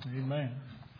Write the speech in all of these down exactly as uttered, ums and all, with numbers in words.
Amen.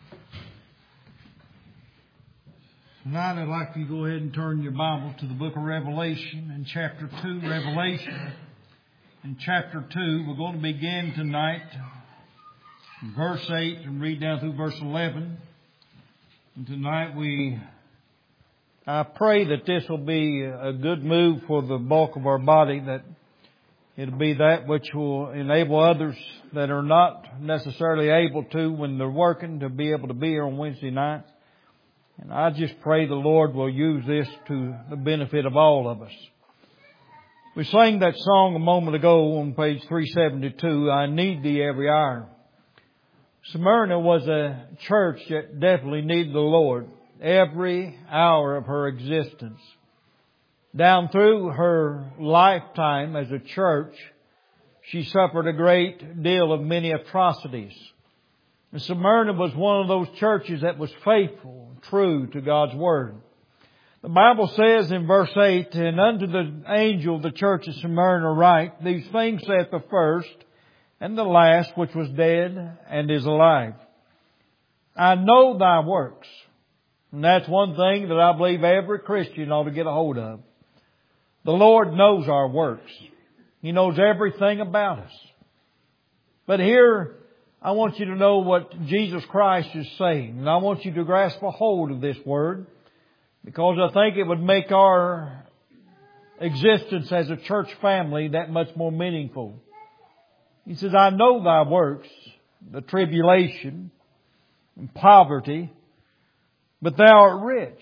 Tonight I'd like you to go ahead and turn your Bible to the book of Revelation in chapter two. Revelation in chapter two. We're going to begin tonight in verse eight and read down through verse eleven. And tonight we, I pray that this will be a good move for the bulk of our body, that it'll be that which will enable others that are not necessarily able to when they're working to be able to be here on Wednesday nights. And I just pray the Lord will use this to the benefit of all of us. We sang that song a moment ago on page three seventy-two, I Need Thee Every Hour. Smyrna was a church that definitely needed the Lord every hour of her existence. Down through her lifetime as a church, she suffered a great deal of many atrocities. And Smyrna was one of those churches that was faithful, true to God's Word. The Bible says in verse eight, And unto the angel of the church of Smyrna write, These things saith the first and the last, which was dead and is alive. I know thy works. And that's one thing that I believe every Christian ought to get a hold of. The Lord knows our works. He knows everything about us. But here, I want you to know what Jesus Christ is saying. And I want you to grasp a hold of this word, because I think it would make our existence as a church family that much more meaningful. He says, I know thy works, the tribulation and poverty, but thou art rich.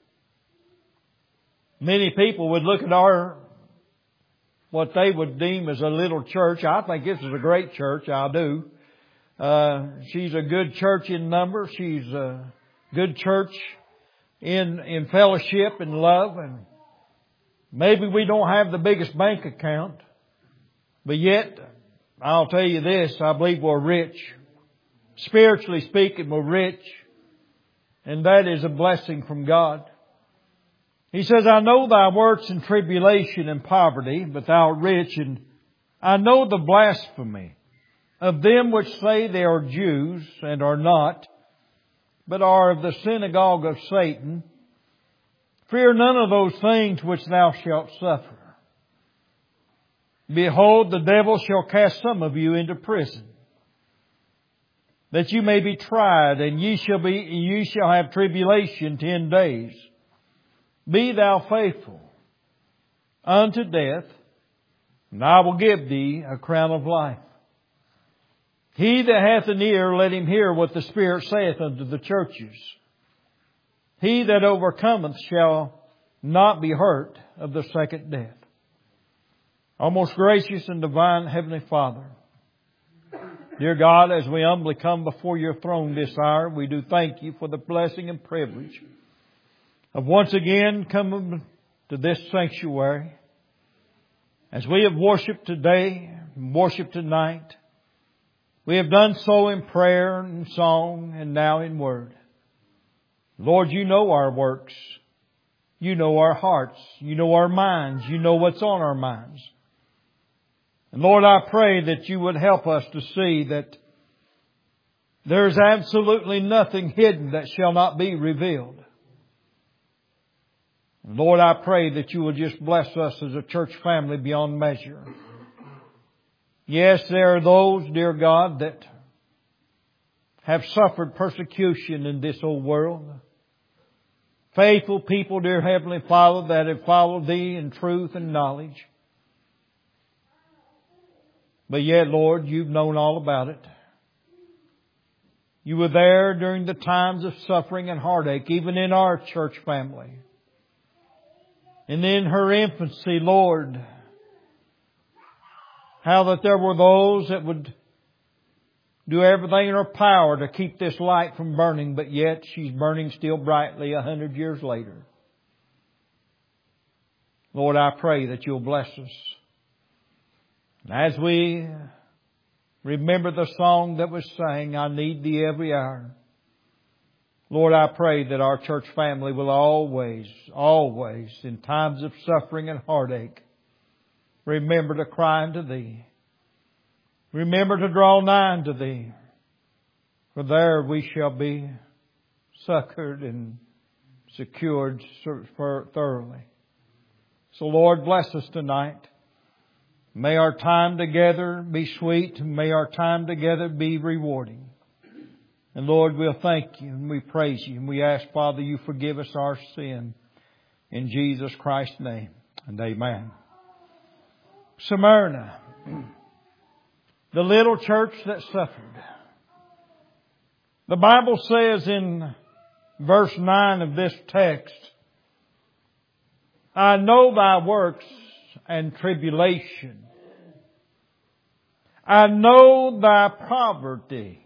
Many people would look at our, what they would deem as a little church. I think this is a great church. I do. Uh, she's a good church in number. She's a good church in, in fellowship and love. And maybe we don't have the biggest bank account, but yet, I'll tell you this, I believe we're rich. Spiritually speaking, we're rich. And that is a blessing from God. He says, I know thy works in tribulation and poverty, but thou art rich, and I know the blasphemy of them which say they are Jews and are not, but are of the synagogue of Satan. Fear none of those things which thou shalt suffer. Behold, the devil shall cast some of you into prison, that you may be tried, and ye shall be, ye shall have tribulation ten days. Be thou faithful unto death, and I will give thee a crown of life. He that hath an ear, let him hear what the Spirit saith unto the churches. He that overcometh shall not be hurt of the second death. Our most gracious and divine Heavenly Father, dear God, as we humbly come before your throne this hour, we do thank you for the blessing and privilege of once again coming to this sanctuary. As we have worshiped today and worshiped tonight, we have done so in prayer and song and now in word. Lord, you know our works. You know our hearts. You know our minds. You know what's on our minds. And Lord, I pray that you would help us to see that there's absolutely nothing hidden that shall not be revealed. And Lord, I pray that you will just bless us as a church family beyond measure. Yes, there are those, dear God, that have suffered persecution in this old world. Faithful people, dear Heavenly Father, that have followed Thee in truth and knowledge. But yet, Lord, you've known all about it. You were there during the times of suffering and heartache, even in our church family. And in her infancy, Lord, how that there were those that would do everything in her power to keep this light from burning, but yet she's burning still brightly a hundred years later. Lord, I pray that you'll bless us. As we remember the song that was sang, I need thee every hour. Lord, I pray that our church family will always, always, in times of suffering and heartache, remember to cry unto thee. Remember to draw nigh unto thee. For there we shall be succored and secured thoroughly. So Lord, bless us tonight. May our time together be sweet. May our time together be rewarding. And Lord, we'll thank You and we praise You. And we ask, Father, You forgive us our sin. In Jesus Christ's name. And amen. Smyrna. The little church that suffered. The Bible says in verse nine of this text, I know thy works and tribulation. I know thy poverty.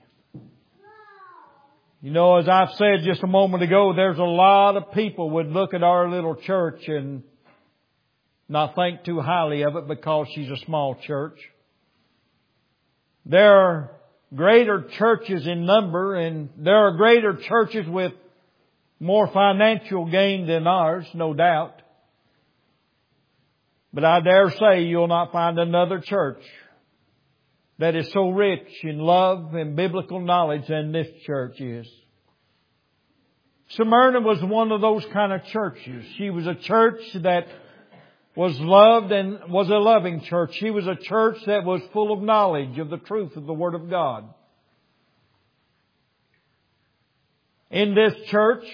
You know, as I've said just a moment ago, there's a lot of people would look at our little church and not think too highly of it because she's a small church. There are greater churches in number, and there are greater churches with more financial gain than ours, no doubt. But I dare say you'll not find another church that is so rich in love and biblical knowledge than this church is. Smyrna was one of those kind of churches. She was a church that was loved and was a loving church. She was a church that was full of knowledge of the truth of the Word of God. In this church,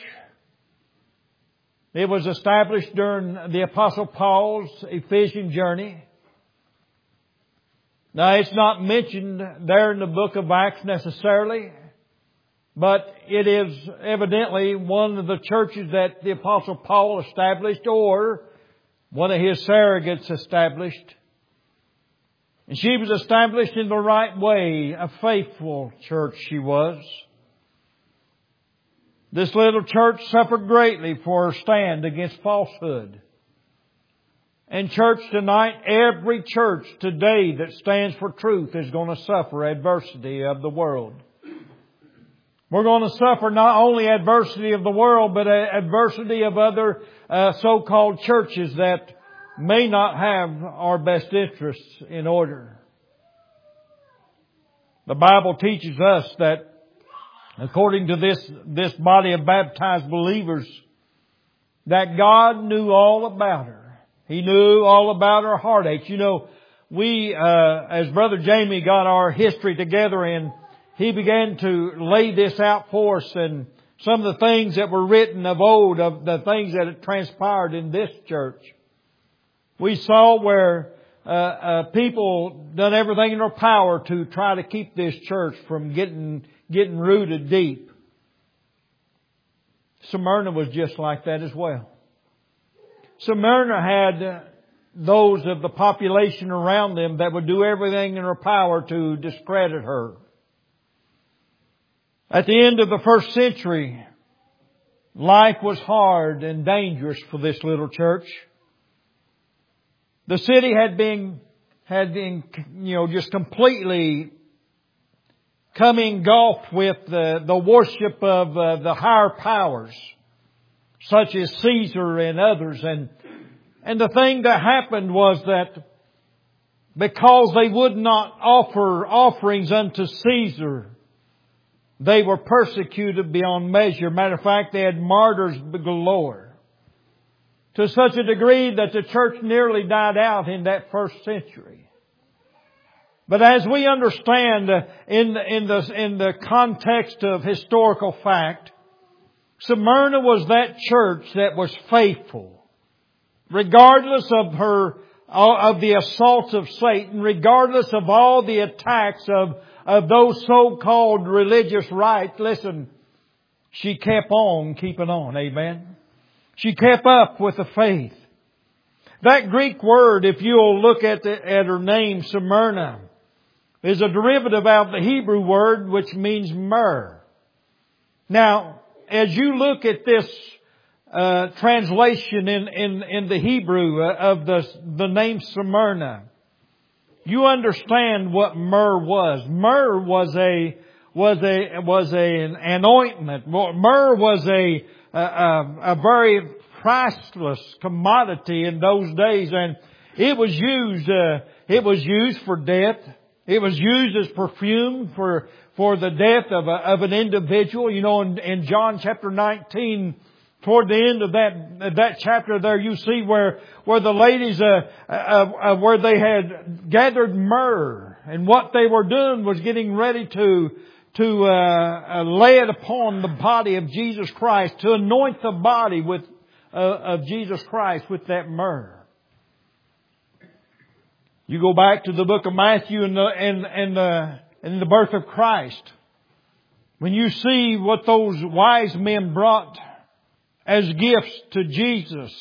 it was established during the Apostle Paul's Ephesian journey. Now, it's not mentioned there in the book of Acts necessarily, but it is evidently one of the churches that the Apostle Paul established, or one of his surrogates established. And she was established in the right way. A faithful church she was. This little church suffered greatly for her stand against falsehood. And church tonight, every church today that stands for truth is going to suffer adversity of the world. We're going to suffer not only adversity of the world, but adversity of other uh, so-called churches that may not have our best interests in order. The Bible teaches us that according to this, this body of baptized believers, that God knew all about her. He knew all about her heartaches. You know, we, uh, as Brother Jamie got our history together and he began to lay this out for us, and some of the things that were written of old, of the things that had transpired in this church. We saw where uh, uh, people done everything in their power to try to keep this church from getting getting rooted deep. Smyrna was just like that as well. Smyrna had those of the population around them that would do everything in their power to discredit her. At the end of the first century, life was hard and dangerous for this little church. The city had been, had been, you know, just completely come engulfed with the, the worship of uh, the higher powers, such as Caesar and others. And, and the thing that happened was that because they would not offer offerings unto Caesar, they were persecuted beyond measure. Matter of fact, they had martyrs galore. To such a degree that the church nearly died out in that first century. But as we understand in the, in the, in the context of historical fact, Smyrna was that church that was faithful. Regardless of her, of the assaults of Satan, regardless of all the attacks of of those so-called religious rites, listen, she kept on keeping on. Amen. She kept up with the faith. That Greek word, if you'll look at the, at her name, Smyrna, is a derivative of the Hebrew word which means myrrh. Now, as you look at this uh, translation in, in, in the Hebrew uh, of the, the name Smyrna, you understand what myrrh was. Myrrh was a was a was a an ointment. Myrrh was a a, a very priceless commodity in those days, and it was used. Uh, it was used for death. It was used as perfume for for the death of, a, of an individual. You know, in, in John chapter nineteen, toward the end of that that chapter there, you see where where the ladies, uh, uh, uh, where they had gathered myrrh, and what they were doing was getting ready to to uh, uh, lay it upon the body of Jesus Christ, to anoint the body with uh, of Jesus Christ with that myrrh. You go back to the book of Matthew and the and and the and the birth of Christ, when you see what those wise men brought as gifts to Jesus.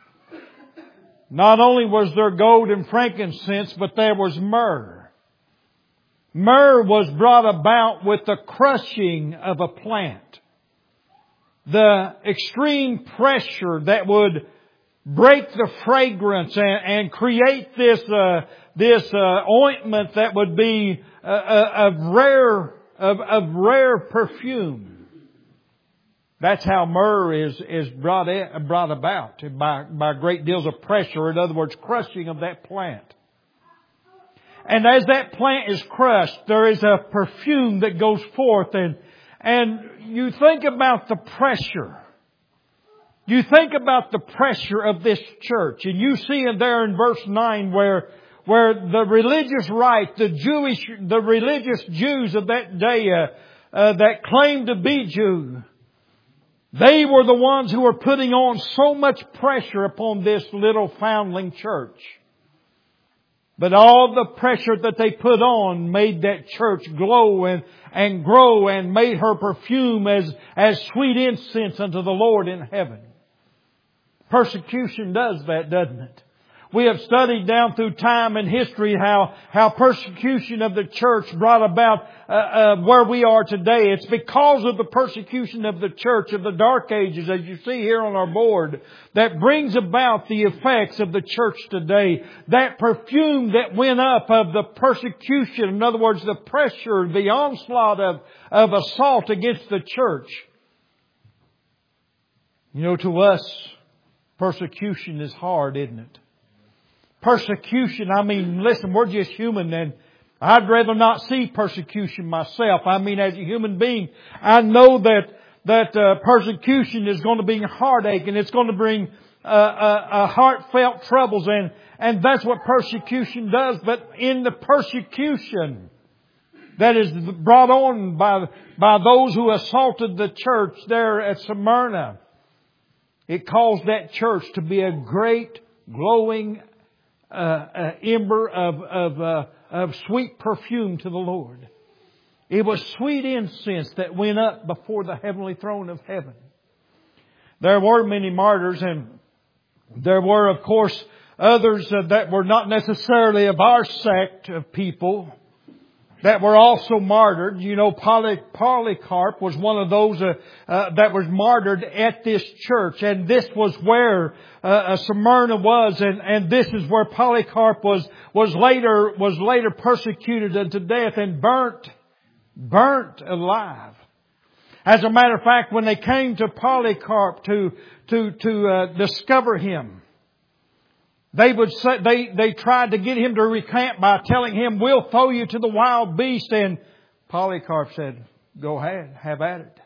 Not only was there gold and frankincense, but there was myrrh. Myrrh was brought about with the crushing of a plant. The extreme pressure that would break the fragrance and, and create this uh, this uh, ointment that would be uh, uh, of rare of, of rare perfume. That's how myrrh is is brought in, brought about by by great deals of pressure. In other words, crushing of that plant. And as that plant is crushed, there is a perfume that goes forth, and and you think about the pressure. You think about the pressure of this church, and you see it there in verse nine where where the religious right, the Jewish, the religious Jews of that day uh, uh, that claimed to be Jew, they were the ones who were putting on so much pressure upon this little foundling church. But all the pressure that they put on made that church glow and, and grow and made her perfume as, as sweet incense unto the Lord in heaven. Persecution does that, doesn't it? We have studied down through time and history how, how persecution of the church brought about uh, uh, where we are today. It's because of the persecution of the church of the Dark Ages, as you see here on our board, that brings about the effects of the church today. That perfume that went up of the persecution, in other words, the pressure, the onslaught of, of assault against the church. You know, to us, persecution is hard, isn't it? Persecution, I mean, listen, we're just human, and I'd rather not see persecution myself. I mean, as a human being, I know that that uh, persecution is going to bring heartache, and it's going to bring uh, uh, uh, heartfelt troubles, and and that's what persecution does. But in the persecution that is brought on by by those who assaulted the church there at Smyrna, it caused that church to be a great glowing Uh, uh, ember of of, uh, of sweet perfume to the Lord. It was sweet incense that went up before the heavenly throne of heaven. There were many martyrs, and there were, of course, others uh, that were not necessarily of our sect of people that were also martyred. You know, Poly, Polycarp was one of those uh, uh, that was martyred at this church. And this was where uh, Smyrna was. And, and this is where Polycarp was, was later, was later persecuted unto death and burnt, burnt alive. As a matter of fact, when they came to Polycarp to, to, to uh, discover him, They would say, they, they tried to get him to recant by telling him, "We'll throw you to the wild beast." And Polycarp said, "Go ahead, have at it."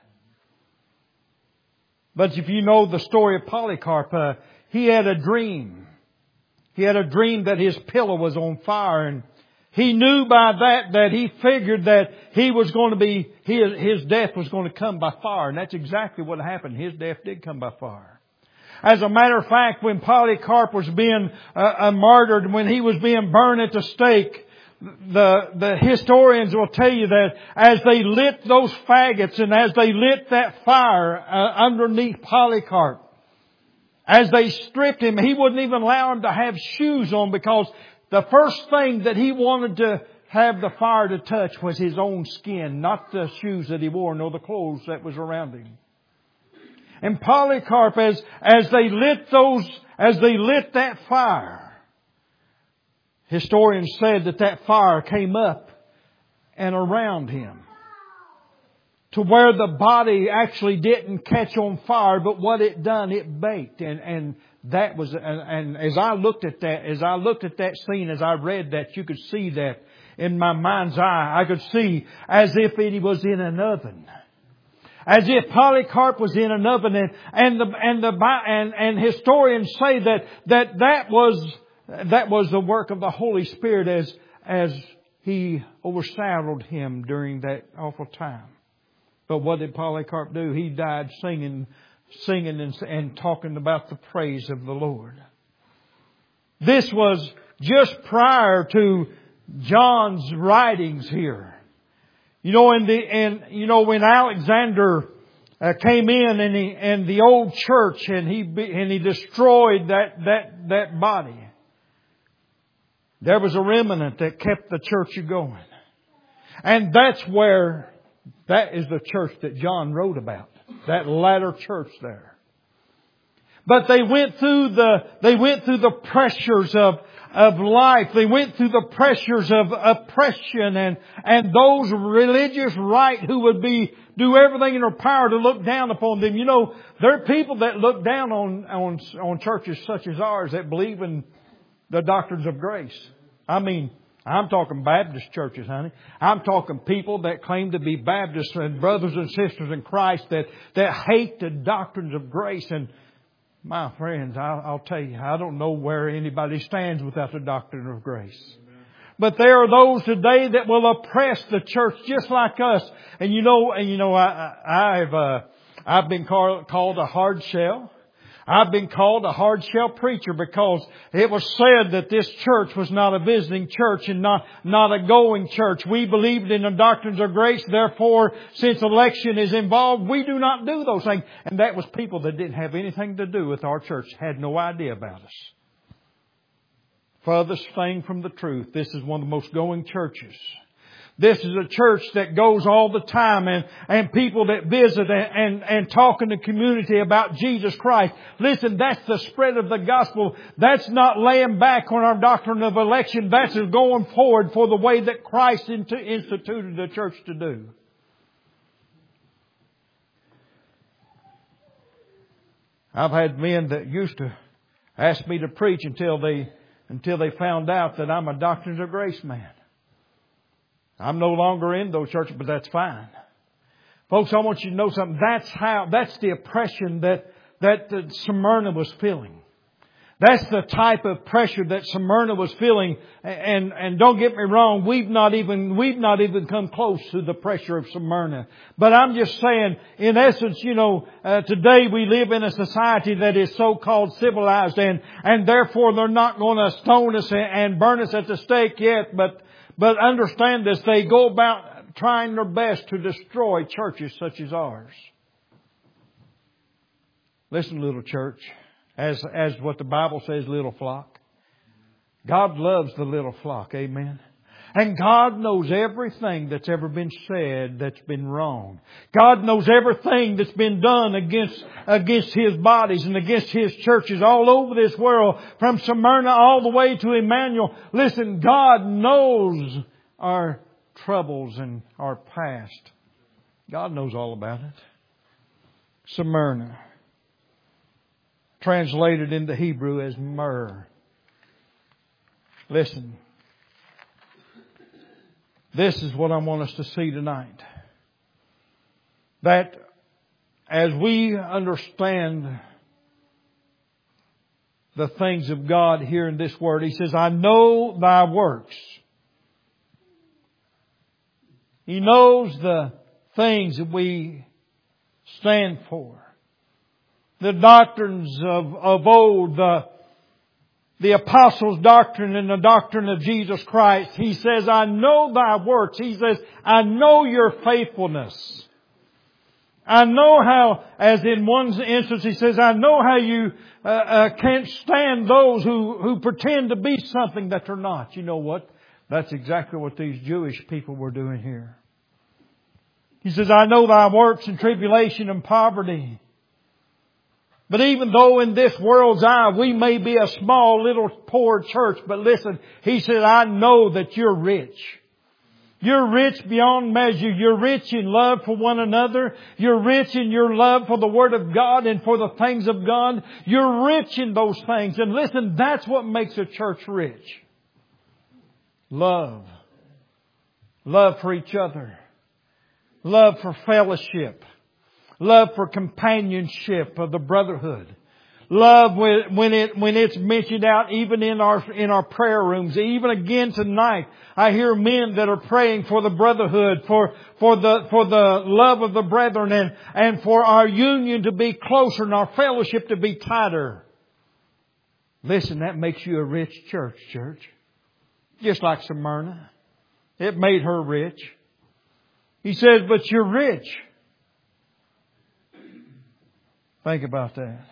But if you know the story of Polycarp, uh, he had a dream. He had a dream that his pillow was on fire, and he knew by that that he figured that he was going to be, his, his death was going to come by fire. And that's exactly what happened. His death did come by fire. As a matter of fact, when Polycarp was being uh, martyred, when he was being burned at the stake, the, the historians will tell you that as they lit those faggots and as they lit that fire uh, underneath Polycarp, as they stripped him, he wouldn't even allow him to have shoes on, because the first thing that he wanted to have the fire to touch was his own skin, not the shoes that he wore, nor the clothes that was around him. And Polycarp, as, as they lit those, as they lit that fire, historians said that that fire came up and around him, to where the body actually didn't catch on fire, but what it done, it baked. And, and that was, and, and as I looked at that, as I looked at that scene, as I read that, you could see that in my mind's eye. I could see as if he was in an oven. As if Polycarp was in an oven, and and the and the and, and historians say that that that was that was the work of the Holy Spirit as as he overshadowed him during that awful time. But what did Polycarp do? He died singing, singing and, and talking about the praise of the Lord. This was just prior to John's writings here. You know, in the, and, you know, when Alexander uh, came in and he, and the old church and he, and he destroyed that, that, that body, there was a remnant that kept the church going. And that's where, that is the church that John wrote about. That latter church there. But they went through the, they went through the pressures of, of life. They went through the pressures of oppression and, and those religious right who would be, do everything in their power to look down upon them. You know, there are people that look down on, on, on churches such as ours that believe in the doctrines of grace. I mean, I'm talking Baptist churches, honey. I'm talking people that claim to be Baptists and brothers and sisters in Christ that, that hate the doctrines of grace. And my friends, I'll, I'll tell you, I don't know where anybody stands without the doctrine of grace. Amen. But there are those today that will oppress the church just like us. And you know, and you know, I, I've uh, I've been called, called a hard shell. I've been called a hard shell preacher because it was said that this church was not a visiting church and not, not a going church. We believed in the doctrines of grace. Therefore, since election is involved, we do not do those things. And that was people that didn't have anything to do with our church, had no idea about us. Furthest thing from the truth. This is one of the most going churches. This is a church that goes all the time and, and people that visit and, and, and talk in the community about Jesus Christ. Listen, that's the spread of the gospel. That's not laying back on our doctrine of election. That's going forward for the way that Christ instituted the church to do. I've had men that used to ask me to preach until they, until they found out that I'm a doctrines of grace man. I'm no longer in those churches, but that's fine. Folks, I want you to know something. That's how, that's the oppression that, that Smyrna was feeling. That's the type of pressure that Smyrna was feeling. And, and don't get me wrong, we've not even, we've not even come close to the pressure of Smyrna. But I'm just saying, in essence, you know, uh, today we live in a society that is so-called civilized and, and therefore they're not going to stone us and burn us at the stake yet, but But understand this, they go about trying their best to destroy churches such as ours. Listen, little church, as, as what the Bible says, little flock. God loves the little flock, amen. And God knows everything that's ever been said that's been wrong. God knows everything that's been done against, against His bodies and against His churches all over this world, from Smyrna all the way to Emmanuel. Listen, God knows our troubles and our past. God knows all about it. Smyrna, translated into Hebrew as myrrh. Listen. This is what I want us to see tonight. That as we understand the things of God here in this Word, He says, I know thy works. He knows the things that we stand for. The doctrines of, of old, the The apostles' doctrine and the doctrine of Jesus Christ. He says, I know thy works. He says, I know your faithfulness. I know how, as in one instance, he says, I know how you uh, uh, can't stand those who, who pretend to be something that they're not. You know what? That's exactly what these Jewish people were doing here. He says, I know thy works and tribulation and poverty. But even though in this world's eye we may be a small little poor church, but listen, He said, I know that you're rich. You're rich beyond measure. You're rich in love for one another. You're rich in your love for the Word of God and for the things of God. You're rich in those things. And listen, that's what makes a church rich. Love love for each other, love for fellowship, love for companionship of the brotherhood. Love when, when it, when it's mentioned out even in our, in our prayer rooms. Even again tonight, I hear men that are praying for the brotherhood, for, for the, for the love of the brethren and, and for our union to be closer and our fellowship to be tighter. Listen, that makes you a rich church, church. Just like Smyrna. It made her rich. He says, but you're rich. Think about that.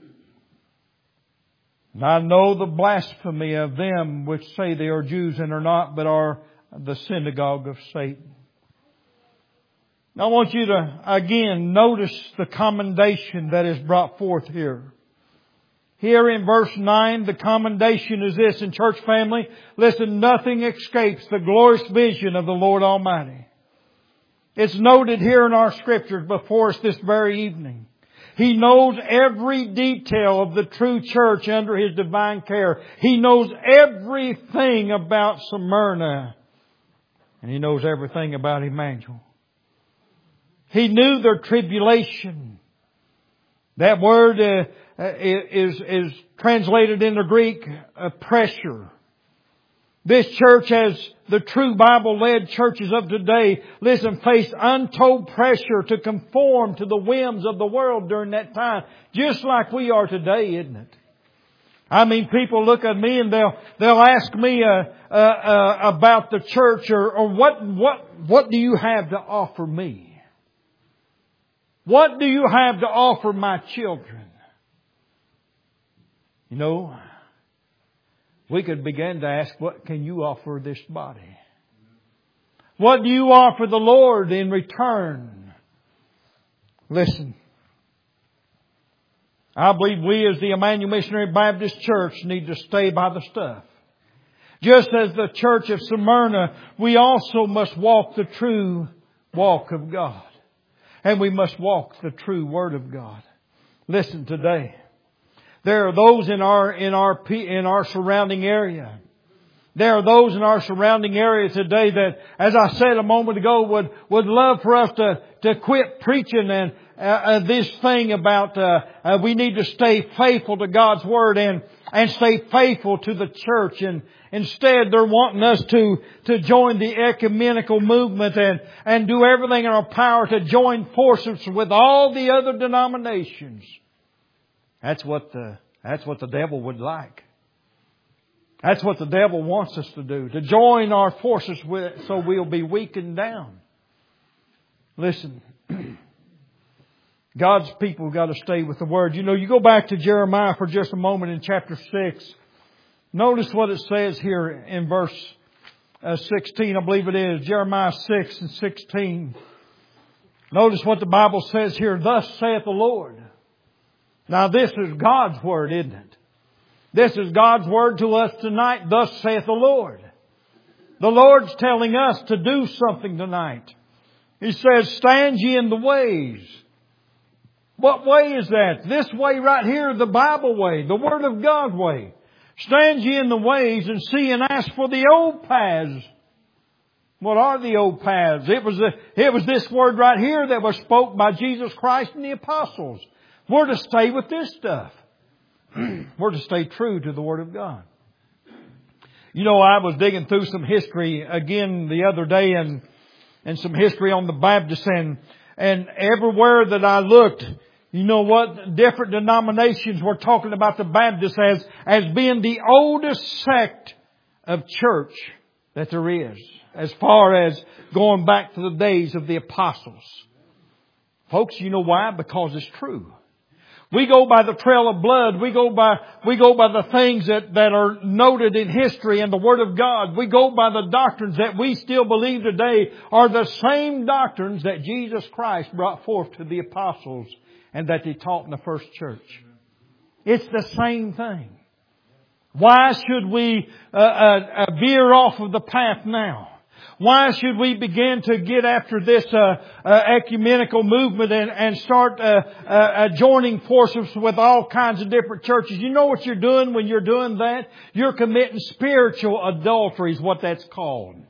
And I know the blasphemy of them which say they are Jews and are not, but are the synagogue of Satan. Now I want you to, again, notice the commendation that is brought forth here. Here in verse nine, the commendation is this, in church family, listen, nothing escapes the glorious vision of the Lord Almighty. It's noted here in our Scriptures before us this very evening. He knows every detail of the true church under His divine care. He knows everything about Smyrna. And He knows everything about Emmanuel. He knew their tribulation. That word uh, is, is translated in the Greek, uh, pressure. This church, as the true Bible-led churches of today, listen, faced untold pressure to conform to the whims of the world during that time. Just like we are today, isn't it? I mean, people look at me and they'll, they'll ask me, uh, uh, uh, about the church or, or what, what, what do you have to offer me? What do you have to offer my children? You know, we could begin to ask, what can you offer this body? What do you offer the Lord in return? Listen, I believe we as the Emmanuel Missionary Baptist Church need to stay by the stuff. Just as the church of Smyrna, we also must walk the true walk of God. And we must walk the true Word of God. Listen today. There are those in our, in our, in our surrounding area. There are those in our surrounding area today that, as I said a moment ago, would, would love for us to, to quit preaching and, uh, uh, this thing about, uh, uh, we need to stay faithful to God's Word and, and stay faithful to the church. And instead they're wanting us to, to join the ecumenical movement and, and do everything in our power to join forces with all the other denominations. That's what the, that's what the devil would like. That's what the devil wants us to do. To join our forces with, so we'll be weakened down. Listen. God's people have got to stay with the Word. You know, you go back to Jeremiah for just a moment in chapter six. Notice what it says here in verse uh, sixteen, I believe it is. Jeremiah six and sixteen. Notice what the Bible says here. Thus saith the Lord. Now this is God's Word, isn't it? This is God's Word to us tonight. Thus saith the Lord. The Lord's telling us to do something tonight. He says, stand ye in the ways. What way is that? This way right here, the Bible way, the Word of God way. Stand ye in the ways and see and ask for the old paths. What are the old paths? It was, the, it was this word right here that was spoke by Jesus Christ and the apostles. We're to stay with this stuff. We're to stay true to the Word of God. You know, I was digging through some history again the other day and, and some history on the Baptists and, and everywhere that I looked, you know what? Different denominations were talking about the Baptists as, as being the oldest sect of church that there is, as far as going back to the days of the apostles. Folks, you know why? Because it's true. We go by the trail of blood. We go by, we go by the things that, that are noted in history and the Word of God. We go by the doctrines that we still believe today are the same doctrines that Jesus Christ brought forth to the apostles and that He taught in the first church. It's the same thing. Why should we uh, uh, veer off of the path now? Why should we begin to get after this uh, uh, ecumenical movement and, and start uh, uh, uh, joining forces with all kinds of different churches? You know what you're doing when you're doing that? You're committing spiritual adultery is what that's called.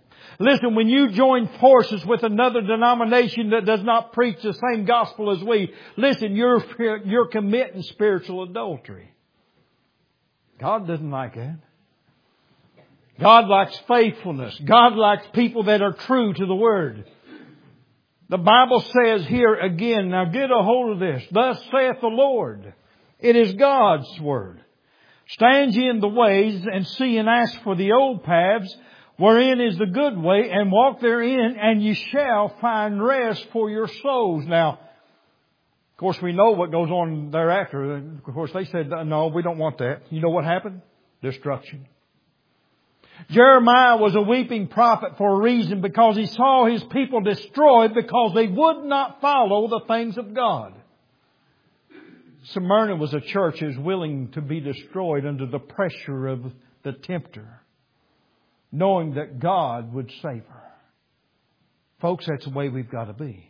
Listen, when you join forces with another denomination that does not preach the same gospel as we, listen, you're, you're committing spiritual adultery. God doesn't like that. God likes faithfulness. God likes people that are true to the Word. The Bible says here again, now get a hold of this. Thus saith the Lord. It is God's Word. Stand ye in the ways and see and ask for the old paths, wherein is the good way, and walk therein, and ye shall find rest for your souls. Now, of course, we know what goes on thereafter. Of course, they said, no, we don't want that. You know what happened? Destruction. Jeremiah was a weeping prophet for a reason, because he saw his people destroyed because they would not follow the things of God. Smyrna was a church that was willing to be destroyed under the pressure of the tempter, knowing that God would save her. Folks, that's the way we've got to be.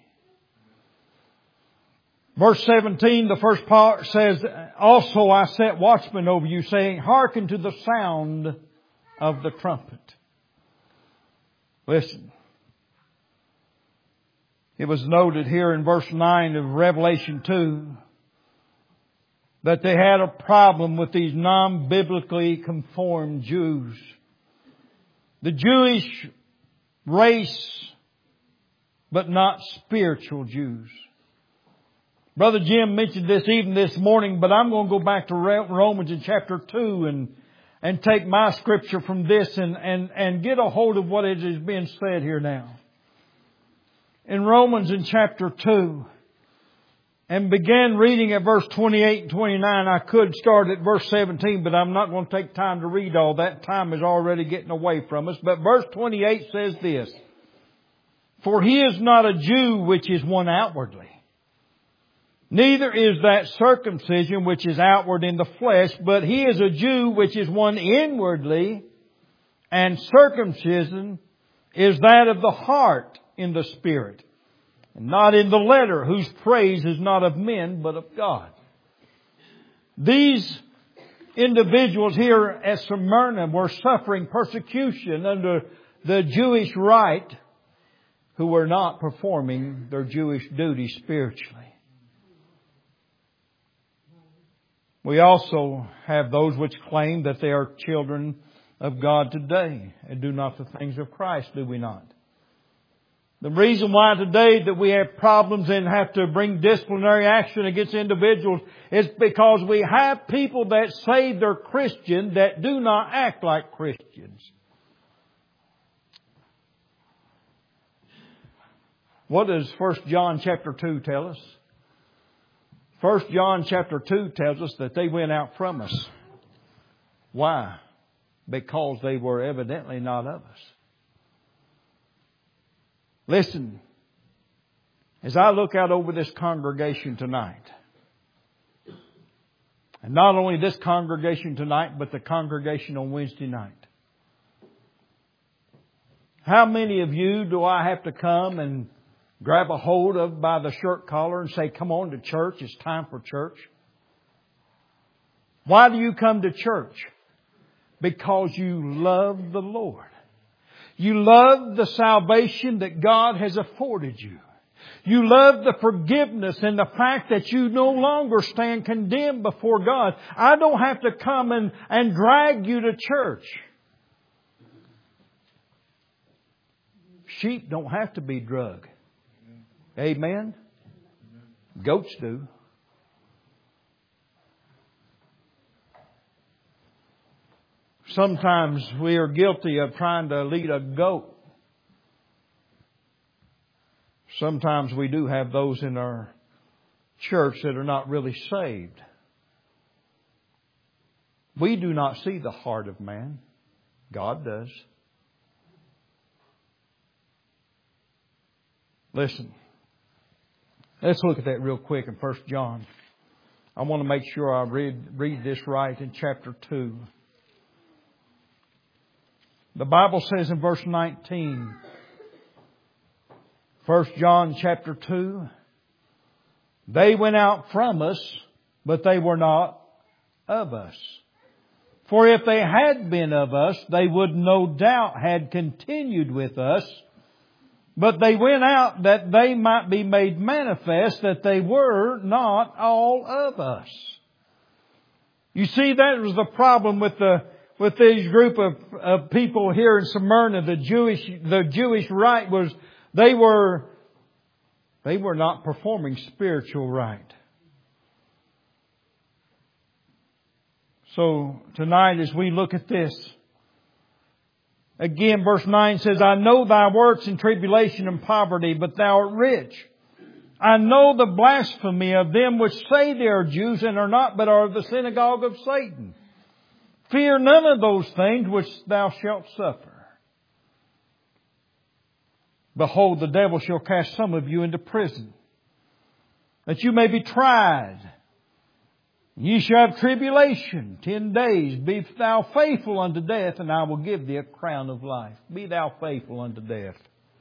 Verse seventeen, the first part says, also I set watchmen over you, saying, hearken to the sound of the trumpet. Listen. It was noted here in verse nine of Revelation two that they had a problem with these non-biblically conformed Jews. The Jewish race, but not spiritual Jews. Brother Jim mentioned this even this morning, but I'm going to go back to Romans in chapter two and, and take my scripture from this and, and, and get a hold of what it is being said here now. In Romans in chapter two, and began reading at verse twenty-eight and twenty-nine. I could start at verse seventeen, but I'm not going to take time to read all that. Time is already getting away from us. But verse twenty-eight says this, for he is not a Jew which is one outwardly, neither is that circumcision which is outward in the flesh, but he is a Jew which is one inwardly, and circumcision is that of the heart in the Spirit, and not in the letter, whose praise is not of men, but of God. These individuals here at Smyrna were suffering persecution under the Jewish rite, who were not performing their Jewish duty spiritually. We also have those which claim that they are children of God today and do not the things of Christ, do we not? The reason why today that we have problems and have to bring disciplinary action against individuals is because we have people that say they're Christian that do not act like Christians. What does First John chapter two tell us? First John chapter two tells us that they went out from us. Why? Because they were evidently not of us. Listen, as I look out over this congregation tonight, and not only this congregation tonight, but the congregation on Wednesday night, how many of you do I have to come and grab a hold of by the shirt collar and say, come on to church, it's time for church? Why do you come to church? Because you love the Lord. You love the salvation that God has afforded you. You love the forgiveness and the fact that you no longer stand condemned before God. I don't have to come and, and drag you to church. Sheep don't have to be drugged. Amen? Goats do. Sometimes we are guilty of trying to lead a goat. Sometimes we do have those in our church that are not really saved. We do not see the heart of man. God does. Listen. Let's look at that real quick in First John. I want to make sure I read, read this right in chapter two. The Bible says in verse nineteen, First John chapter two, they went out from us, but they were not of us. For if they had been of us, they would no doubt had continued with us. But they went out that they might be made manifest that they were not all of us. You see, that was the problem with the with these group of, of people here in Smyrna. The Jewish the Jewish rite was they were they were not performing spiritual rite. So tonight, as we look at this, again, verse nine says, I know thy works in tribulation and poverty, but thou art rich. I know the blasphemy of them which say they are Jews and are not, but are of the synagogue of Satan. Fear none of those things which thou shalt suffer. Behold, the devil shall cast some of you into prison, that you may be tried. Ye shall have tribulation ten days. Be thou faithful unto death, and I will give thee a crown of life. Be thou faithful unto death.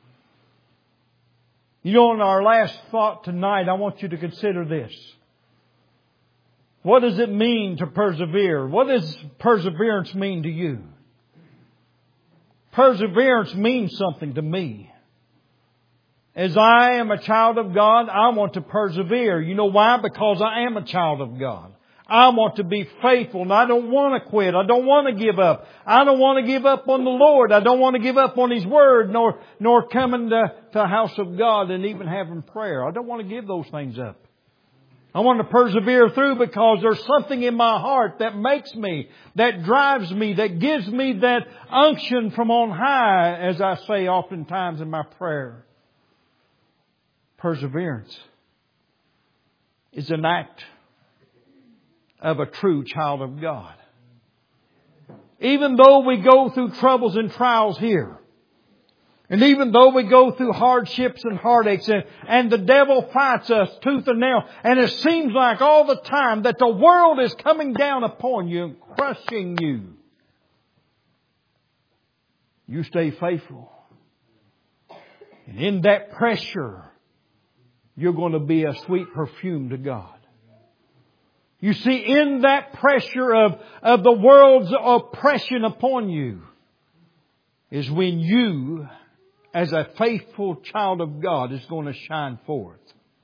You know, in our last thought tonight, I want you to consider this. What does it mean to persevere? What does perseverance mean to you? Perseverance means something to me. As I am a child of God, I want to persevere. You know why? Because I am a child of God. I want to be faithful, and I don't want to quit. I don't want to give up. I don't want to give up on the Lord. I don't want to give up on His Word, nor nor coming to, to the house of God and even having prayer. I don't want to give those things up. I want to persevere through because there's something in my heart that makes me, that drives me, that gives me that unction from on high, as I say oftentimes in my prayer. Perseverance is an act of a true child of God. Even though we go through troubles and trials here, and even though we go through hardships and heartaches, and, and the devil fights us tooth and nail, and it seems like all the time that the world is coming down upon you and crushing you, you stay faithful. And in that pressure, you're going to be a sweet perfume to God. You see, in that pressure of, of the world's oppression upon you is when you, as a faithful child of God, is going to shine forth.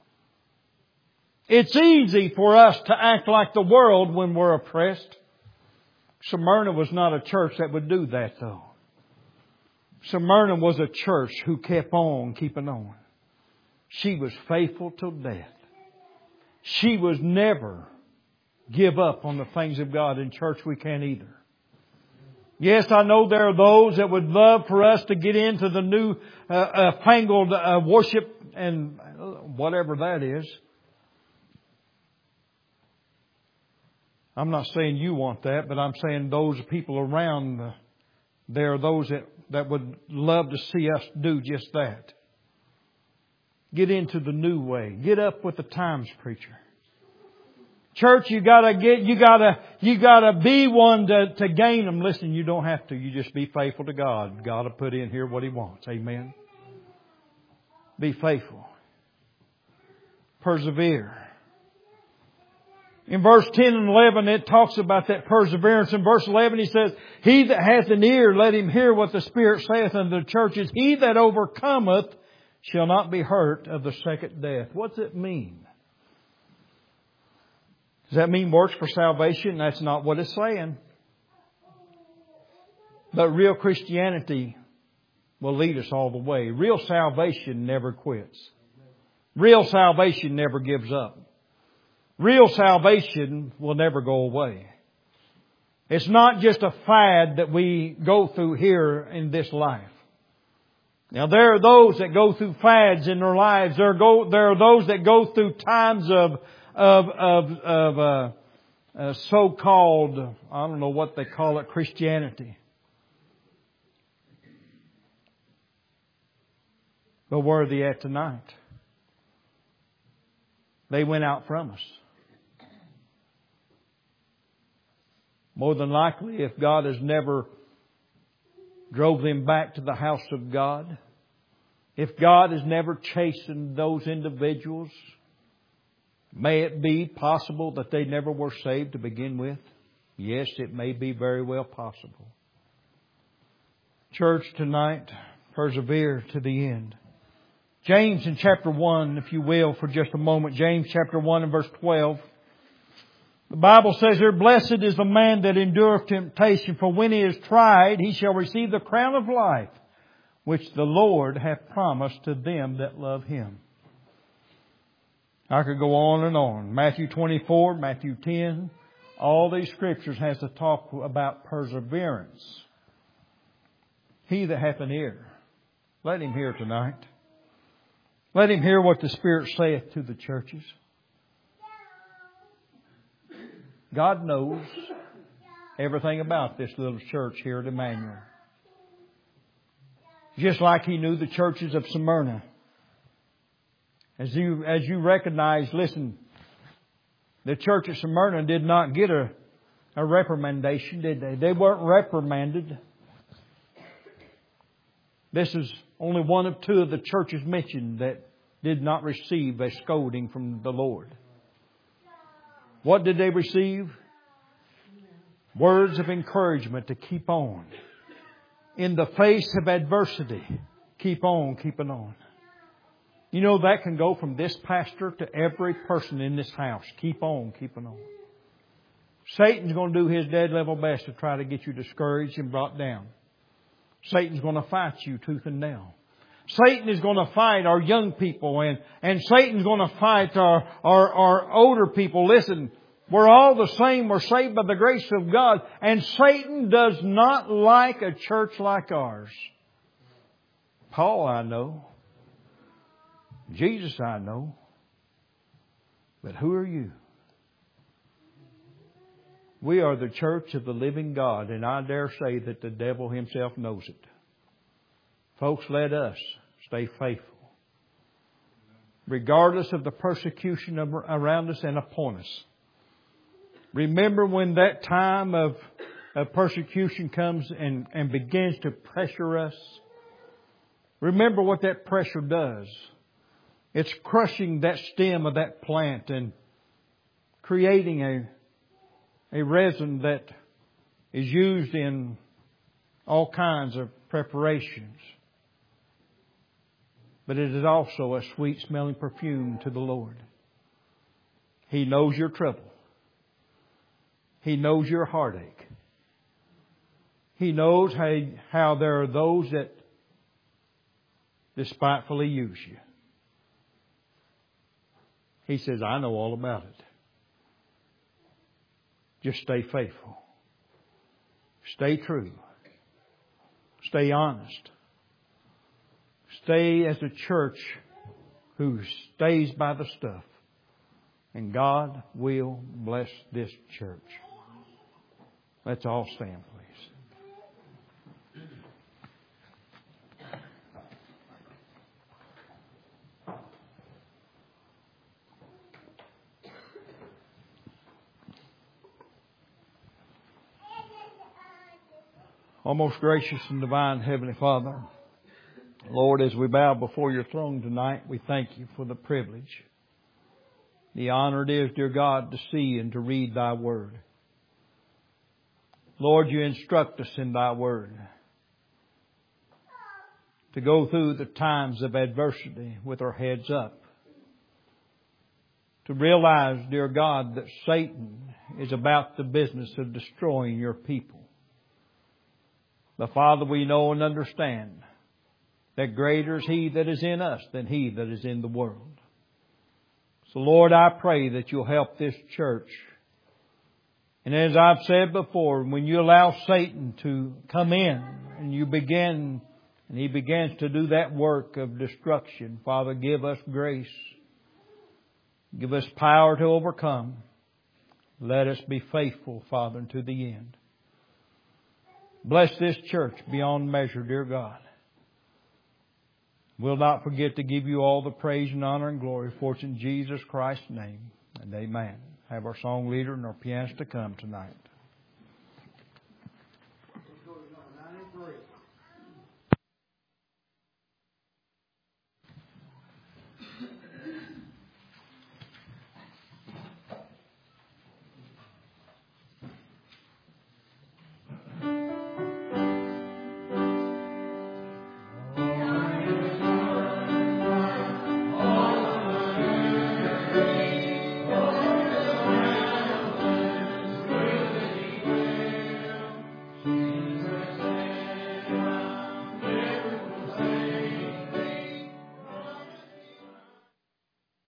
It's easy for us to act like the world when we're oppressed. Smyrna was not a church that would do that, though. Smyrna was a church who kept on keeping on. She was faithful till death. She was never give up on the things of God. In church, we can't either. Yes, I know there are those that would love for us to get into the new uh, uh, fangled uh, worship and whatever that is. I'm not saying you want that, but I'm saying those people around, uh, there are those that, that would love to see us do just that. Get into the new way. Get up with the times, preacher. Church, you gotta get, you gotta, you gotta be one to, to gain them. Listen, you don't have to. You just be faithful to God. God will put in here what He wants. Amen. Be faithful. Persevere. In verse ten and eleven, it talks about that perseverance. In verse eleven, He says, He that hath an ear, let him hear what the Spirit saith unto the churches. He that overcometh shall not be hurt of the second death. What's it mean? Does that mean works for salvation? That's not what it's saying. But real Christianity will lead us all the way. Real salvation never quits. Real salvation never gives up. Real salvation will never go away. It's not just a fad that we go through here in this life. Now, there are those that go through fads in their lives. There are, go, there are those that go through times of of of, of uh, uh, so-called, I don't know what they call it, Christianity. But where are they at tonight? They went out from us. More than likely, if God has never drove them back to the house of God, if God has never chastened those individuals, may it be possible that they never were saved to begin with? Yes, it may be very well possible. Church, tonight, persevere to the end. James in chapter one, if you will, for just a moment. James chapter one and verse twelve. The Bible says here, blessed is the man that endureth temptation, for when he is tried, he shall receive the crown of life, which the Lord hath promised to them that love Him. I could go on and on. Matthew twenty-four, Matthew ten, all these scriptures has to talk about perseverance. He that hath an ear, let him hear tonight. Let him hear what the Spirit saith to the churches. God knows everything about this little church here at Emmanuel. Just like He knew the churches of Smyrna. As you, as you recognize, listen, the church of Smyrna did not get a, a reprimandation, did they? They weren't reprimanded. This is only one of two of the churches mentioned that did not receive a scolding from the Lord. What did they receive? Words of encouragement to keep on. In the face of adversity, keep on keeping on. You know, that can go from this pastor to every person in this house. Keep on keeping on. Satan's going to do his dead level best to try to get you discouraged and brought down. Satan's going to fight you tooth and nail. Satan is going to fight our young people, and, and Satan's going to fight our, our, our older people. Listen, we're all the same. We're saved by the grace of God. And Satan does not like a church like ours. Paul, I know. Jesus, I know. But who are you? We are the church of the living God, and I dare say that the devil himself knows it. Folks, let us stay faithful. Regardless of the persecution around us and upon us. Remember when that time of, of persecution comes and, and begins to pressure us. Remember what that pressure does. It's crushing that stem of that plant and creating a, a resin that is used in all kinds of preparations. But it is also a sweet smelling perfume to the Lord. He knows your trouble. He knows your heartache. He knows how, how there are those that despitefully use you. He says, I know all about it. Just stay faithful. Stay true. Stay honest. Stay as a church who stays by the stuff. And God will bless this church. Let's all stand, please. Our most gracious and divine Heavenly Father, Lord, as we bow before your throne tonight, we thank you for the privilege, the honor it is, dear God, to see and to read thy word. Lord, you instruct us in thy word to go through the times of adversity with our heads up. To realize, dear God, that Satan is about the business of destroying your people. But Father, we know and understand that greater is He that is in us than he that is in the world. So Lord, I pray that you'll help this church. And as I've said before, when you allow Satan to come in and you begin, and he begins to do that work of destruction, Father, give us grace. Give us power to overcome. Let us be faithful, Father, to the end. Bless this church beyond measure, dear God. We'll not forget to give you all the praise and honor and glory for it's in Jesus Christ's name. And amen. Have our song leader and our pianist to come tonight.